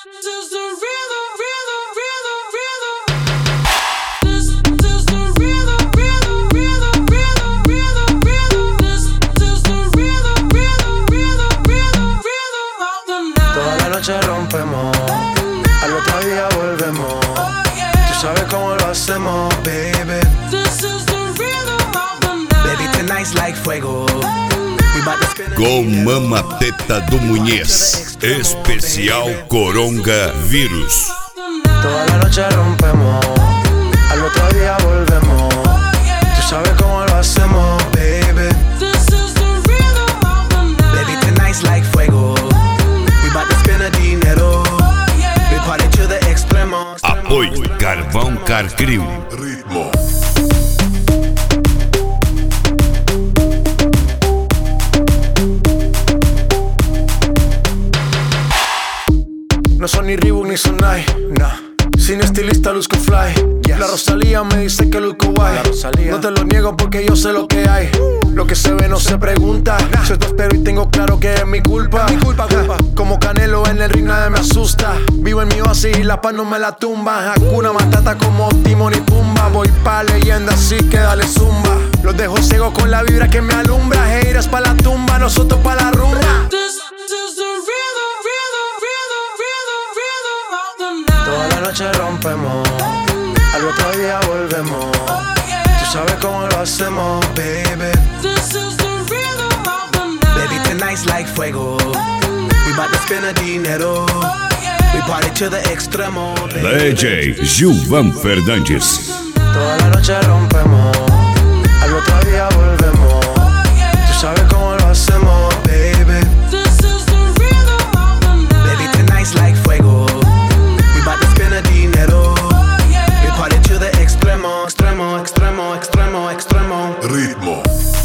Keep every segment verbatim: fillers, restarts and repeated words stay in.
is the rhythm, rhythm, rhythm, rhythm. This is the rhythm, rhythm, rhythm, rhythm, rhythm, rhythm. This is the rhythm, rhythm, rhythm, rhythm, rhythm of the night. Toda la noche rompemos, al otro día volvemos. Tú sabes cómo lo hacemos, baby. This is the rhythm of the night. Baby, tonight's like fuego. Com Mama Teta do Munhez, especial Coronga Vírus. Toda la noche rompemos, al otro día volvemos. Tú sabes cómo lo hacemos, baby. This is the rhythm of the night. Baby, tonight's like fuego. We bout to spend a dinero. We party to the extremo. Apoio Carvão Carcril. Ritmo. No son ni Reebok ni Sonai, nah. Sin estilista luzco fly, yes. La Rosalía me dice que luzco guay. No te lo niego porque yo sé lo que hay. Lo que se ve no se pregunta, nah. Soy tu espero y tengo claro que es mi culpa, es mi culpa, culpa. Como Canelo en el ring nadie me asusta. Vivo en mi oasis y la paz no me la tumba. Hakuna Matata como Timon y Pumba. Voy pa' leyenda así que dale zumba. Los dejo ciegos con la vibra que me alumbra. Haters pa' la tumba, nosotros pa' la rumba. This is the rhythm, rhythm, rhythm, rhythm, rhythm of the night. Toda la noche rompemos, al otro día volvemos. Tú sabes cómo lo hacemos, baby. This is the rhythm of the night. Baby, tonight's like fuego. We bout to spend a dinero. We party to the extremo, baby. D J Gilvan Fernandes. Toda la noche rompemos, al otro día volvemos. Tú sabes cómo lo hacemos, baby. This is the rhythm of the night. Baby, tonight's like fuego. We bout to spend a dinero. We party to the extremo, extremo, extremo, extremo, extremo. Ritmo.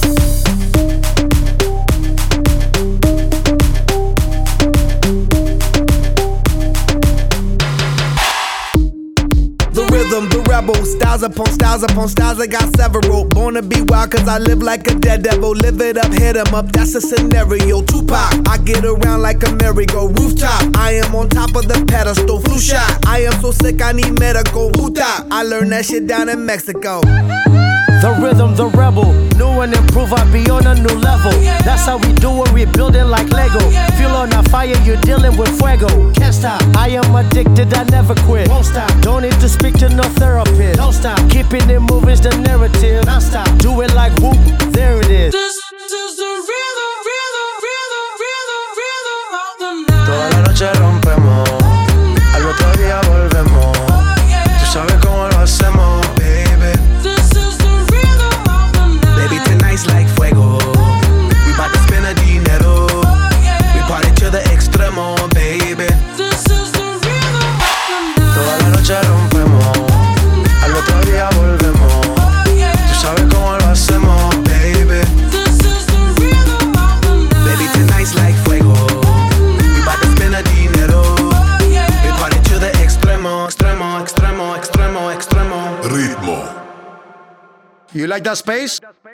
The rhythm, the rebel, styles upon styles upon styles, I got several. Born to be wild cause I live like a dead devil. Live it up, hit 'em up, that's a scenario. Tupac, I get around like a merry-go rooftop. I am on top of the pedestal, flu shot. I am so sick I need medical. Huta, I learned that shit down in Mexico. The rhythm, the rebel, new and improve, I be on a new level. That's how we do it, we building like Lego. Feel on a fire, you're dealing with fuego. Can't stop, I am addicted, I never quit. Won't stop, don't need to speak to no therapist. Don't stop, keeping it moving's the narrative. Non stop, do it like whoop, there it is. This is the rhythm, rhythm, rhythm, rhythm, rhythm of the night. Toda la noche rompemos, al otro día volvemos. Tú sabes cómo lo hacemos, baby. This is the rhythm of the night. Baby, tonight's like fuego. We bout to spend a dinero. We party to the extremo, baby. This is the rhythm of the night. Toda la noche rompemos, al otro día volvemos. Tú sabes cómo lo hacemos, baby. This is the rhythm of the night. Baby, tonight's like fuego. We bout to spend a dinero. We party to the extremo, extremo, extremo, extremo, extremo. Ritmo. You like that space?